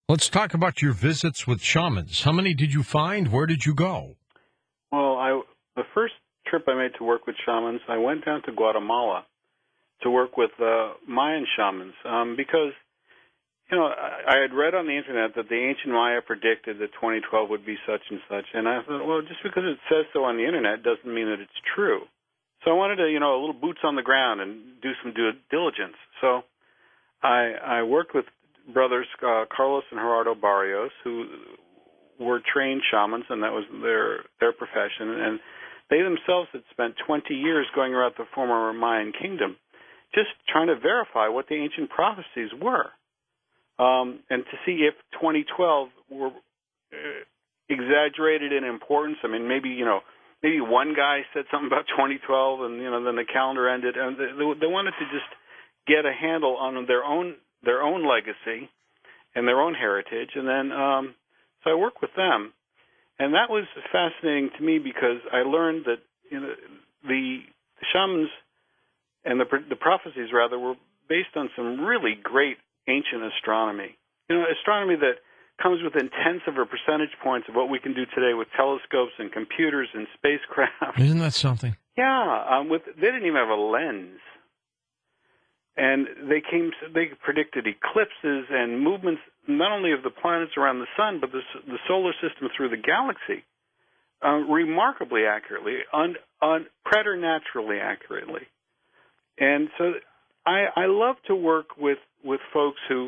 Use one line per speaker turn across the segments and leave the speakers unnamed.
Let's talk about your visits with shamans. How many did you find? Where did you go?
Well, the first trip I made to work with shamans, I went down to Guatemala to work with Mayan shamans because, I had read on the internet that the ancient Maya predicted that 2012 would be such and such, and I thought, well, just because it says so on the internet doesn't mean that it's true. So I wanted to, a little boots on the ground and do some due diligence. So I worked with brothers Carlos and Gerardo Barrios, who were trained shamans, and that was their profession. And they themselves had spent 20 years going around the former Mayan kingdom, just trying to verify what the ancient prophecies were, and to see if 2012 were exaggerated in importance. I mean, maybe one guy said something about 2012, and then the calendar ended, and they wanted to just get a handle on their own legacy and their own heritage, and then so I worked with them, and that was fascinating to me because I learned that the shamans and the prophecies rather were based on some really great ancient astronomy. Astronomy that comes within tenths of a percentage points of what we can do today with telescopes and computers and spacecraft.
Isn't that something?
Yeah, they didn't even have a lens. And they predicted eclipses and movements not only of the planets around the sun, but the solar system through the galaxy, remarkably accurately, preternaturally accurately. And so I love to work with folks who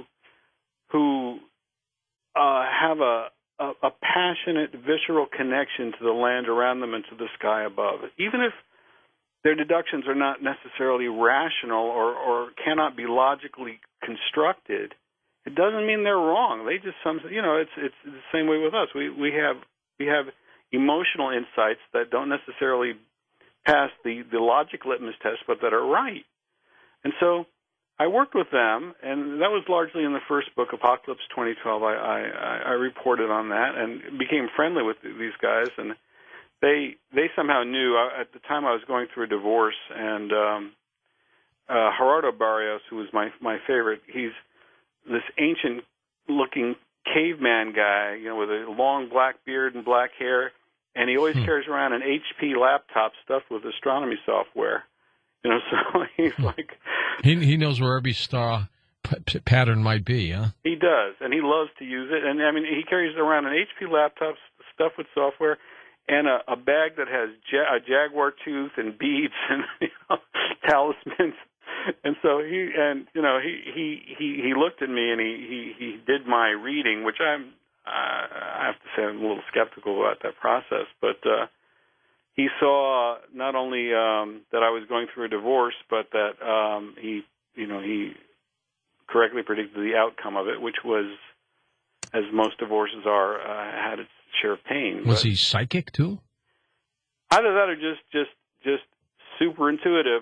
have a passionate, visceral connection to the land around them and to the sky above, even if their deductions are not necessarily rational or cannot be logically constructed. It doesn't mean they're wrong. They just it's the same way with us. We have emotional insights that don't necessarily pass the logic litmus test, but that are right. And so I worked with them, and that was largely in the first book, Apocalypse 2012. I reported on that and became friendly with these guys, and They somehow knew. At the time I was going through a divorce, and Gerardo Barrios, who was my favorite, he's this ancient-looking caveman guy, with a long black beard and black hair, and he always carries around an HP laptop stuffed with astronomy software. So he's like...
He knows where every star pattern might be, huh?
He does, and he loves to use it. And, he carries around an HP laptop stuffed with software, and a bag that has a jaguar tooth and beads and talismans. And so he looked at me and he did my reading, which I have to say I'm a little skeptical about that process. But he saw not only that I was going through a divorce, but that he correctly predicted the outcome of it, which was, as most divorces are, had its share of pain.
Was he psychic too?
Either that or just super intuitive.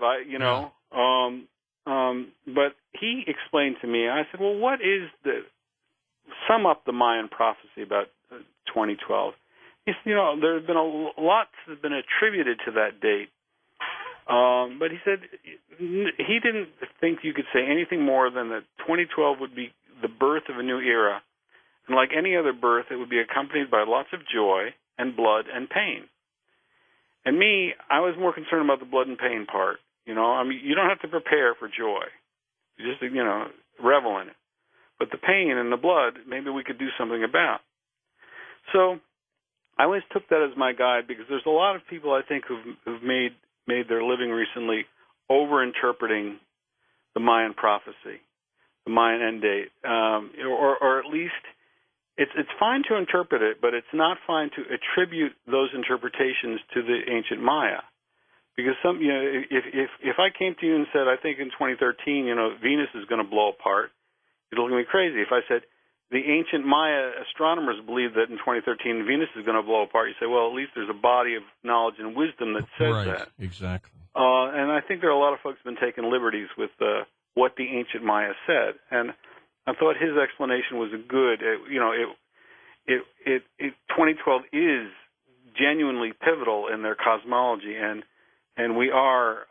But he explained to me. I said, "Well, what is sum up the Mayan prophecy about 2012?" He said, "There have been a lot that's been attributed to that date." But he said he didn't think you could say anything more than that 2012 would be the birth of a new era. And like any other birth, it would be accompanied by lots of joy and blood and pain. And me, I was more concerned about the blood and pain part. You don't have to prepare for joy. You just, revel in it. But the pain and the blood, maybe we could do something about. So I always took that as my guide because there's a lot of people, I think, who've made their living recently over-interpreting the Mayan prophecy, the Mayan end date, or at least it's fine to interpret it, but it's not fine to attribute those interpretations to the ancient Maya. Because if I came to you and said, I think in 2013, Venus is going to blow apart, you'd look at me crazy. If I said the ancient Maya astronomers believe that in 2013 Venus is going to blow apart, you say, well, at least there's a body of knowledge and wisdom that says that.
Exactly.
And I think there are a lot of folks who've been taking liberties with what the ancient Maya said, and I thought his explanation was good. 2012 is genuinely pivotal in their cosmology, and we are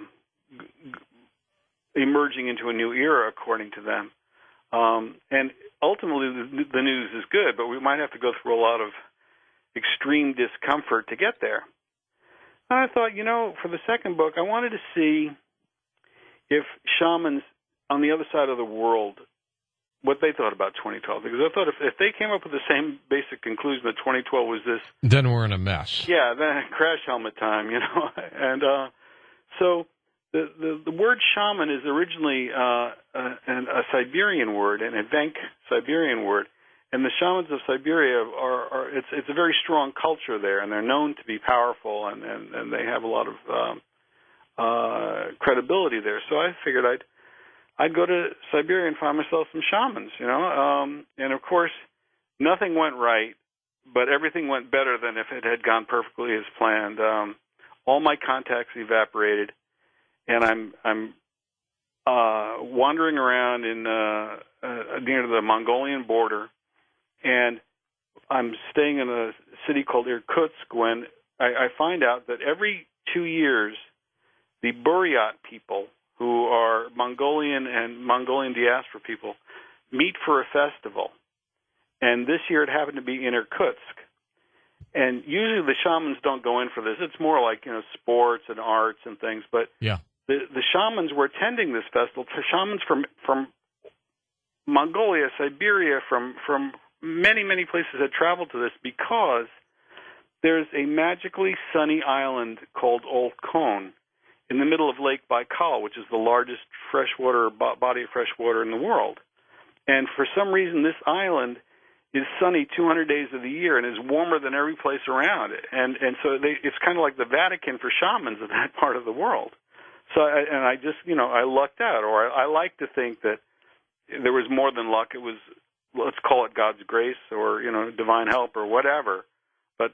emerging into a new era, according to them. And ultimately the news is good, but we might have to go through a lot of extreme discomfort to get there. And I thought, for the second book, I wanted to see if shamans on the other side of the world, what they thought about 2012. Because I thought if they came up with the same basic conclusion that 2012 was this...
Then we're in a mess.
Yeah, then crash helmet time, And so the word shaman is originally a Siberian word, an Evenk Siberian word. And the shamans of Siberia it's a very strong culture there, and they're known to be powerful, and they have a lot of credibility there. So I figured I'd go to Siberia and find myself some shamans, and of course nothing went right, but everything went better than if it had gone perfectly as planned. All my contacts evaporated, and I'm wandering around in near the Mongolian border. And I'm staying in a city called Irkutsk when I find out that every 2 years, the Buryat people, who are Mongolian and Mongolian diaspora people, meet for a festival. And this year it happened to be in Irkutsk. And usually the shamans don't go in for this. It's more like, sports and arts and things. But
yeah.
The shamans were attending this festival. Shamans from Mongolia, Siberia, from many, many places had traveled to this because there's a magically sunny island called Old Khon in the middle of Lake Baikal, which is the largest freshwater body of fresh water in the world. And for some reason, this island is sunny 200 days of the year and is warmer than every place around it. And so it's kind of like the Vatican for shamans in that part of the world. So I just, I lucked out, or I like to think that there was more than luck. It was, let's call it God's grace or, divine help or whatever. But,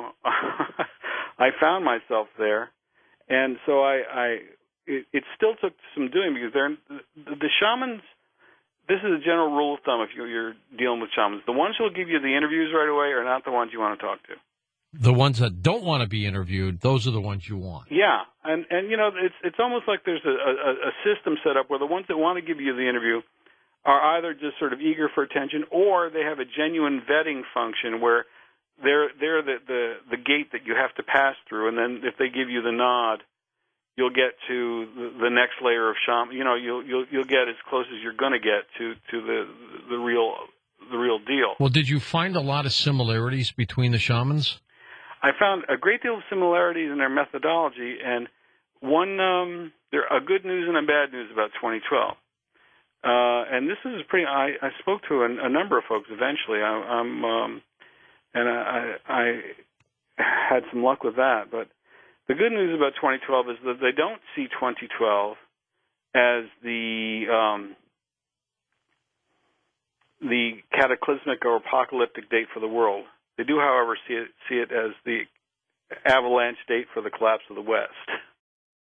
I found myself there. And so it still took some doing because the shamans, this is a general rule of thumb if you're dealing with shamans. The ones who will give you the interviews right away are not the ones you want to talk to.
The ones that don't want to be interviewed, those are the ones you want.
Yeah. And it's almost like there's a system set up where the ones that want to give you the interview are either just sort of eager for attention, or they have a genuine vetting function where they're the gate that you have to pass through, and then if they give you the nod, you'll get to the next layer of shaman. You'll get as close as you're going to get to the real deal.
Well, did you find a lot of similarities between the shamans?
I found a great deal of similarities in their methodology, and there are good news and a bad news about 2012. And this is I spoke to a number of folks eventually. I had some luck with that. But the good news about 2012 is that they don't see 2012 as the cataclysmic or apocalyptic date for the world. They do, however, see it as the avalanche date for the collapse of the West.